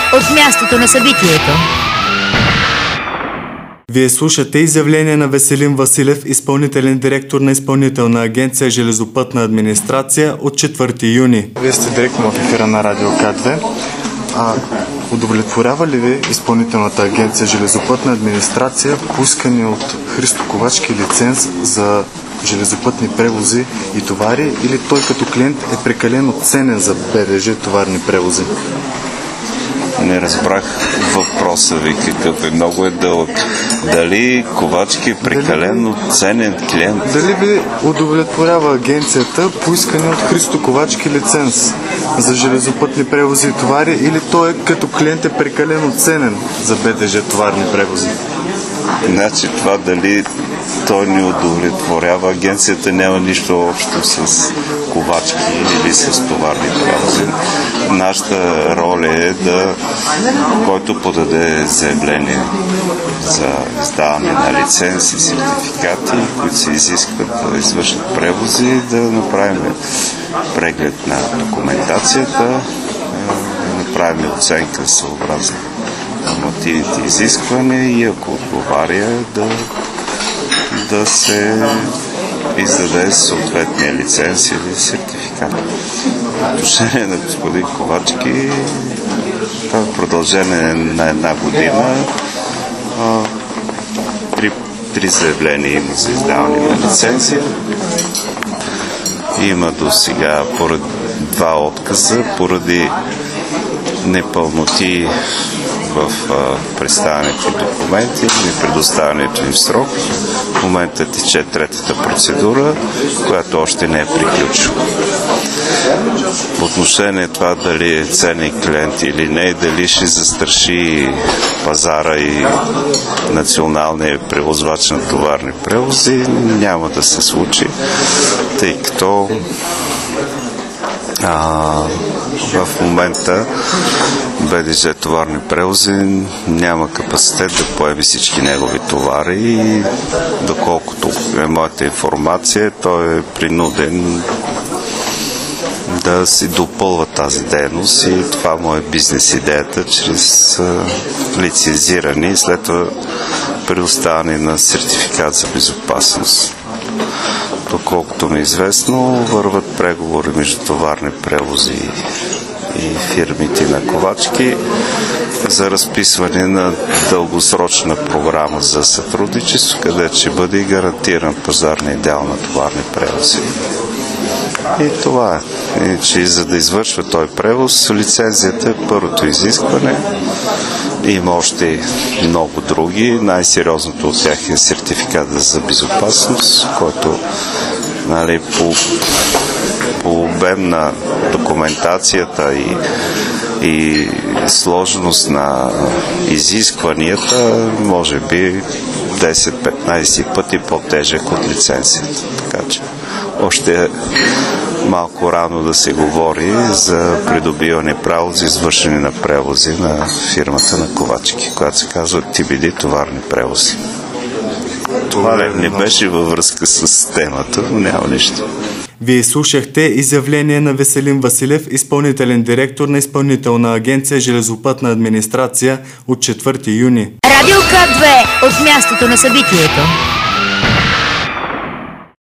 от мястото на събитието. Вие слушате изявление на Веселин Василев, изпълнителен директор на Изпълнителна агенция Железопътна администрация от 4 юни. Вие сте директно в ефира на Радио К2. Удовлетворява ли ви Изпълнителната агенция Железопътна администрация поискани от Христо Ковачки лиценз за железопътни превози и товари, или той като клиент е прекалено ценен за БДЖ товарни превози? Не разбрах въпроса ви какъв е. Много е дълъг. Дали Ковачки е прекалено ценен клиент? Дали ви удовлетворява агенцията поискане от Христо Ковачки лиценз за железопътни превози и товари, или той като клиент е прекалено ценен за БДЖ товарни превози? Значи това дали той ни удовлетворява, агенцията няма нищо общо с Ковачки или с товарни превози. Нашата роля е да, който подаде заявление за издаване на лиценз и сертификати, които се изискват да извършат превози, да направим преглед на документацията, да направим оценка съобразно нормативните изисквания и ако отговаря да се издаде съответния лиценз или сертификат. В отношение на господин Ковачки, това е продължение на една година. Три заявления има за издаване на лицензия. Има до сега два отказа поради непълноти в представянето документи и предоставянето им в срок. В момента тече третата процедура, която още не е приключила. По отношение това дали е ценен клиент или не, дали ще застраши пазара и националния превозвач на товарни превози, няма да се случи, тъй като в момента БДЖ товарни превози няма капацитет да поеме всички негови товари и доколкото е моята информация, той е принуден да си допълва тази дейност и това му е бизнес идеята чрез лицензиране и след това предоставяне на сертификат за безопасност. Доколкото ми е известно, върват преговори между товарни превози и фирмите на Ковачки за разписване на дългосрочна програма за сътрудничество, където ще бъде гарантиран пазарния дял на товарни превози. И това е. Иначе, за да извършва този превоз, лицензията е първото изискване. Има още много други. Най-сериозното от тях е сертификата за безопасност, който по обем на документацията и сложност на изискванията, може би 10-15 пъти по-тежък от лицензията. Така че още е малко рано да се говори за придобиване право за извършване на превози на фирмата на Ковачки, която се казва TBD товарни превози. Това не беше във връзка с темата, но няма нищо. Вие слушахте изявление на Веселин Василев, изпълнителен директор на Изпълнителна агенция Железопътна администрация от 4 юни. Радио К2 от мястото на събитието.